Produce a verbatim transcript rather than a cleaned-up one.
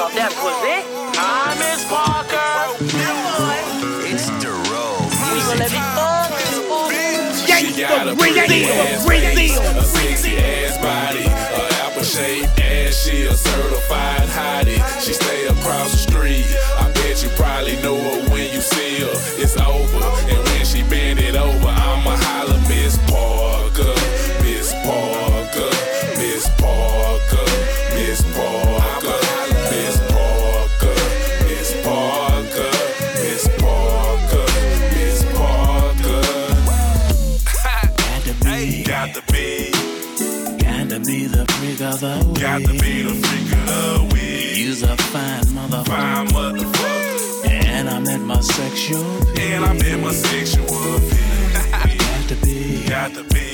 off that pussy. I'm Miss Parker. It's Dero. We gonna let me fuck. She got a pretty ass face, a sexy ass body, a apple shaped ass. She a certified hottie. She stay across the street. I bet you probably know her when you see her. It's over, and when she bend it over, I'ma holler Miss Parker, Miss Parker, Miss Parker, Miss Parker, Miss Parker, Miss Parker, Miss Parker, Miss Parker. Got to be, got to be the freak of the week. got to be the freak of the week. You's a fine motherfucker, Fine motherfucker, and I'm at my sexual peak. and I'm in my sexual peak. Got to be, Got to be.